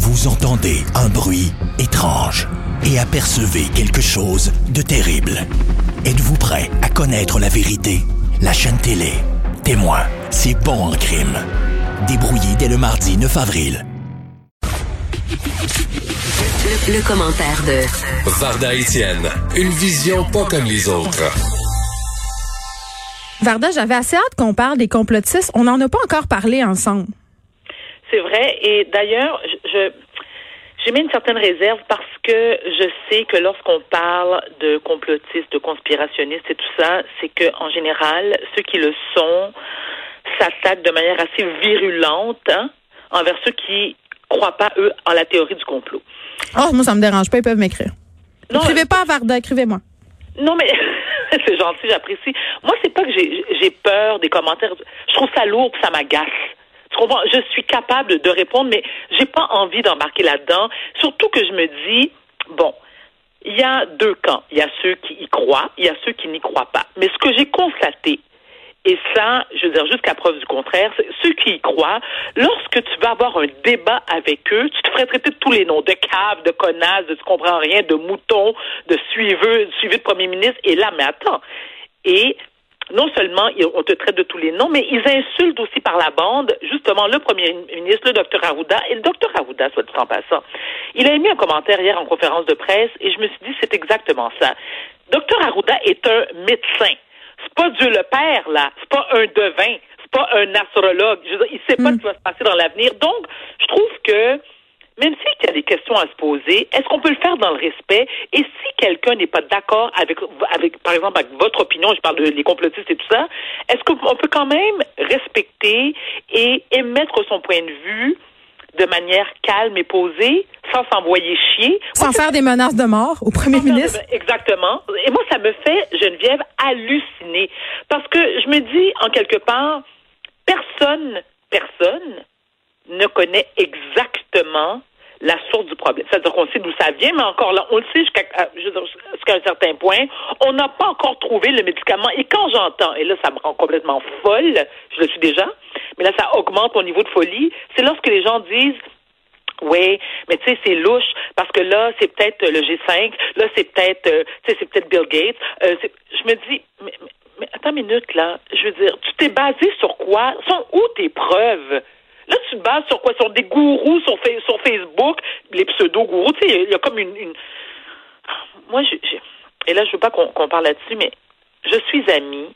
Vous entendez un bruit étrange et apercevez quelque chose de terrible. Êtes-vous prêt à connaître la vérité? La chaîne télé Témoin, c'est bon en crime. Débrouillé dès le mardi 9 avril. Le commentaire de Varda Étienne, une vision pas comme les autres. Varda, j'avais assez hâte qu'on parle des complotistes. On n'en a pas encore parlé ensemble. C'est vrai. Et d'ailleurs, j'ai mis une certaine réserve parce que je sais que lorsqu'on parle de complotistes, de conspirationnistes et tout ça, c'est que en général, ceux qui le sont s'attaquent de manière assez virulente envers ceux qui croient pas, eux, en la théorie du complot. Oh, moi, ça me dérange pas. Ils peuvent m'écrire. Non, écrivez pas à Varda, écrivez-moi. Non, mais c'est gentil, j'apprécie. Moi, c'est pas que j'ai peur des commentaires. Je trouve ça lourd, ça m'agace. Tu comprends? Je suis capable de répondre, mais j'ai pas envie d'embarquer là-dedans. Surtout que je me dis, bon, il y a deux camps. Il y a ceux qui y croient, il y a ceux qui n'y croient pas. Mais ce que j'ai constaté, et ça, je veux dire, jusqu'à preuve du contraire, c'est ceux qui y croient, lorsque tu vas avoir un débat avec eux, tu te ferais traiter de tous les noms, de cave, de connasse, de tu comprends rien, de mouton, de suiveux de premier ministre, et là, mais attends. Et non seulement on te traite de tous les noms, mais ils insultent aussi par la bande, justement, le premier ministre, le docteur Arruda, et le docteur Arruda, soit dit en passant. Il a émis un commentaire hier en conférence de presse, et je me suis dit, c'est exactement ça. Docteur Arruda est un médecin. C'est pas Dieu le Père, là. C'est pas un devin. C'est pas un astrologue. Je veux dire, il sait pas ce qui va se passer dans l'avenir. Donc, je trouve que, même s'il y a des questions à se poser, est-ce qu'on peut le faire dans le respect? Et si quelqu'un n'est pas d'accord avec, par exemple, avec votre opinion, je parle des complotistes et tout ça, est-ce qu'on peut quand même respecter et émettre son point de vue de manière calme et posée, sans s'envoyer chier. Sans faire des menaces de mort au premier ministre. Exactement. Et moi, ça me fait, Geneviève, halluciner. Parce que je me dis, en quelque part, personne ne connaît exactement la source du problème. C'est-à-dire qu'on sait d'où ça vient, mais encore là, on le sait jusqu'à un certain point, on n'a pas encore trouvé le médicament. Et quand j'entends, et là, ça me rend complètement folle, je le suis déjà, mais là, ça augmente mon niveau de folie, c'est lorsque les gens disent, oui, mais tu sais, c'est louche, parce que là, c'est peut-être le G5, là, c'est peut-être Bill Gates. Je me dis, mais attends une minute, là, je veux dire, tu t'es basé sur quoi? Sont où tes preuves? Là, tu te bases sur quoi? Sur des gourous sur Facebook, les pseudo-gourous. Tu sais, il y a comme une... Moi, et là, je veux pas qu'on parle là-dessus, mais je suis amie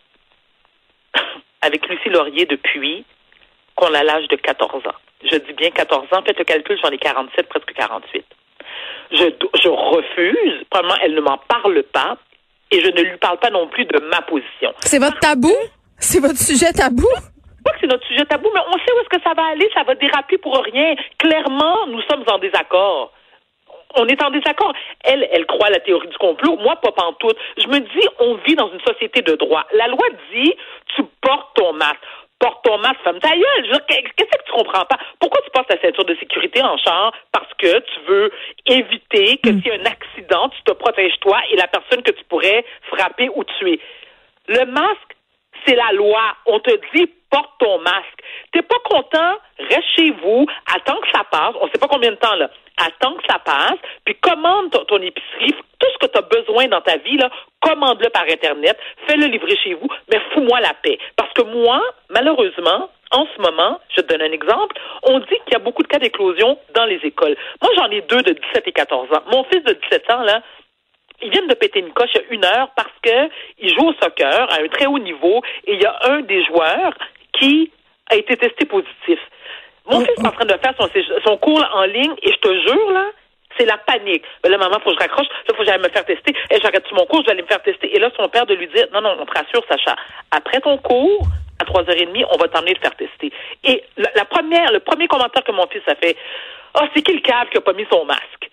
avec Lucie Laurier depuis qu'on a l'âge de 14 ans. Je dis bien 14 ans. Faites le calcul, j'en ai 47, presque 48. Je refuse. Premièrement, elle ne m'en parle pas et je ne lui parle pas non plus de ma position. C'est votre tabou? C'est votre sujet tabou? Pas que c'est notre sujet tabou, mais on sait où est-ce que ça va aller, ça va déraper pour rien. Clairement, nous sommes en désaccord. On est en désaccord. Elle croit à la théorie du complot, moi pas pantoute. Je me dis, on vit dans une société de droit. La loi dit, tu portes ton masque. Porte ton masque, femme ta gueule. Qu'est-ce que tu comprends pas? Pourquoi tu portes ta ceinture de sécurité en char? Parce que tu veux éviter que s'il y a un accident, tu te protèges toi et la personne que tu pourrais frapper ou tuer. Le masque, c'est la loi. On te dit, porte ton masque. T'es pas content? Reste chez vous. Attends que ça passe. On sait pas combien de temps, là. Attends que ça passe. Puis commande ton épicerie. Tout ce que tu as besoin dans ta vie, là, commande-le par Internet. Fais-le livrer chez vous. Mais fous-moi la paix. Parce que moi, malheureusement, en ce moment, je te donne un exemple, on dit qu'il y a beaucoup de cas d'éclosion dans les écoles. Moi, j'en ai 2 de 17 et 14 ans. Mon fils de 17 ans, là, ils viennent de péter une coche il y a 1 heure parce que il joue au soccer à un très haut niveau et il y a un des joueurs qui a été testé positif. Mon fils est en train de faire son cours en ligne et je te jure, là, c'est la panique. Là, maman, faut que je raccroche, là, faut que j'aille me faire tester. Et j'arrête mon cours, je vais aller me faire tester. Et là, son père de lui dire, non, on te rassure, Sacha, après ton cours, à 3h30, on va t'emmener te faire tester. Et le premier commentaire que mon fils a fait, c'est qui le cave qui a pas mis son masque?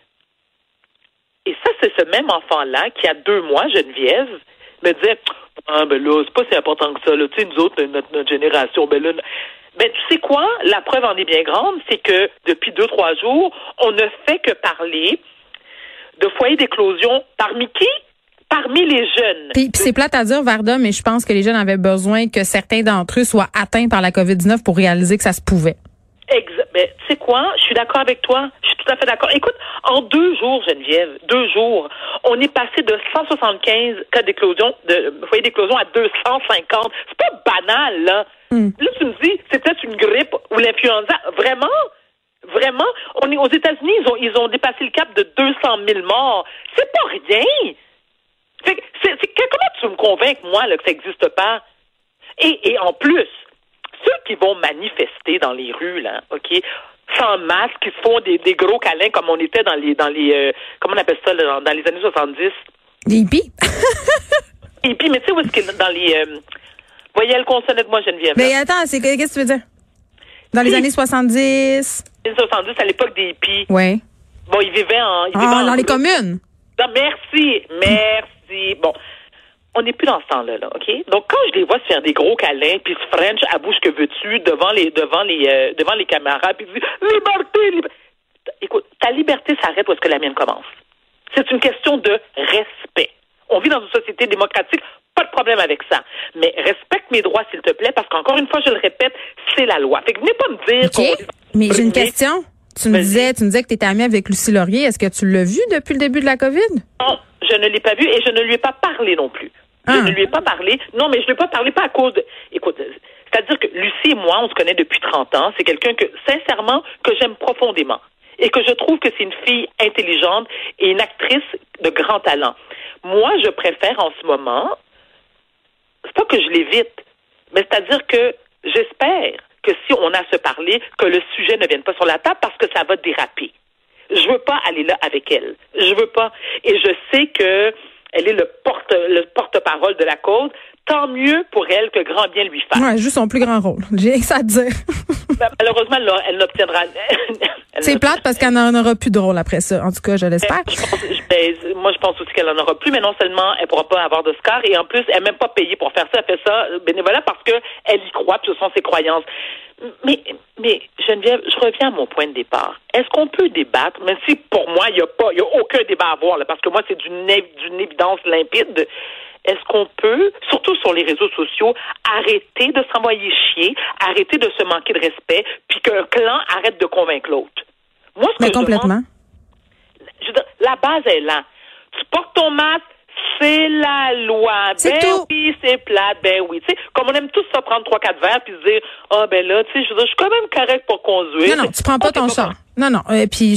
Et ça, c'est ce même enfant-là qui, a 2 mois, Geneviève, me disait, ben là, c'est pas si important que ça, là. Tu sais, nous autres, notre génération, ben là. Ben, tu sais quoi? La preuve en est bien grande, c'est que depuis 2-3 jours, on ne fait que parler de foyers d'éclosion parmi qui? Parmi les jeunes. Puis c'est plate à dire, Varda, mais je pense que les jeunes avaient besoin que certains d'entre eux soient atteints par la COVID-19 pour réaliser que ça se pouvait. Ben, tu sais quoi? Je suis d'accord avec toi. Je suis tout tout à fait d'accord. Écoute, en 2 jours, Geneviève, 2 jours, on est passé de 175 cas d'éclosion, de foyers d'éclosion à 250. C'est pas banal, là. Là, tu me dis, c'est peut-être une grippe ou l'influenza. Vraiment? Vraiment? On est aux États-Unis, ils ont dépassé le cap de 200 000 morts. C'est pas rien. Comment tu veux me convaincre, moi, là, que ça n'existe pas? Et en plus, ceux qui vont manifester dans les rues, là, OK, sans masque, qui se font des gros câlins comme on était dans les comment on appelle ça, là, dans les années 70. Les hippies? Hippies, mais tu sais où est-ce que dans les voyelles consonnes de moi, Geneviève? Mais attends, qu'est-ce que tu veux dire? Dans les années 70? Les années 70, à l'époque des hippies. Oui. Bon, ils vivaient dans les communes. Non, merci. Bon, on n'est plus dans ce temps-là, là, OK? Donc, quand je les vois se faire des gros câlins, puis se French à bouche que veux-tu devant les caméras, puis dire liberté. Écoute, ta liberté s'arrête où est-ce que la mienne commence. C'est une question de respect. On vit dans une société démocratique, pas de problème avec ça. Mais respecte mes droits, s'il te plaît, parce qu'encore une fois, je le répète, c'est la loi. Fait que venez pas me dire qu'on... Mais j'ai une question. Tu me disais que tu étais amie avec Lucie Laurier. Est-ce que tu l'as vue depuis le début de la COVID? Non, je ne l'ai pas vue et je ne lui ai pas parlé non plus. Je ne lui ai pas parlé. Non, mais je ne lui ai pas parlé, pas à cause de... Écoute, c'est-à-dire que Lucie et moi, on se connaît depuis 30 ans. C'est quelqu'un que, sincèrement, que j'aime profondément. Et que je trouve que c'est une fille intelligente et une actrice de grand talent. Moi, je préfère en ce moment... C'est pas que je l'évite, mais c'est-à-dire que j'espère que si on a à se parler, que le sujet ne vienne pas sur la table parce que ça va déraper. Je veux pas aller là avec elle. Je veux pas. Et je sais que elle est le porte-parole de la cause. Tant mieux pour elle que grand bien lui fasse. Ouais, juste son plus grand rôle. J'ai ça à dire. Malheureusement, elle n'obtiendra... C'est plate parce qu'elle n'en aura plus de rôle après ça. En tout cas, je l'espère. Moi, je pense aussi qu'elle n'en aura plus, mais non seulement elle ne pourra pas avoir d'Oscar, et en plus, elle n'est même pas payée pour faire ça. Elle fait ça bénévolat parce qu'elle y croit, puis ce sont ses croyances. Mais Geneviève, je reviens à mon point de départ. Est-ce qu'on peut débattre, même si pour moi, il n'y a aucun débat à avoir, là, parce que moi, c'est d'une évidence limpide. Est-ce qu'on peut, surtout sur les réseaux sociaux, arrêter de s'envoyer chier, arrêter de se manquer de respect, puis qu'un clan arrête de convaincre l'autre? Moi, ce que complètement. Je veux dire, la base est là. Tu portes ton masque, c'est la loi. C'est tout. Oui, c'est plate, ben oui. Tu sais, comme on aime tous ça prendre 3-4 verres puis se dire, ben là, tu sais, je veux dire, je suis quand même correct pour conduire. Non, tu prends pas ton char. Non. Puis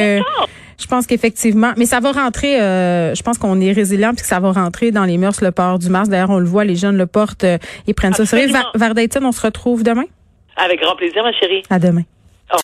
je pense qu'effectivement, mais ça va rentrer, je pense qu'on est résilient puis que ça va rentrer dans les mœurs, le port du masque. D'ailleurs, on le voit, les jeunes le portent et prennent ça au sérieux. Varda Étienne, on se retrouve demain? Avec grand plaisir, ma chérie. À demain.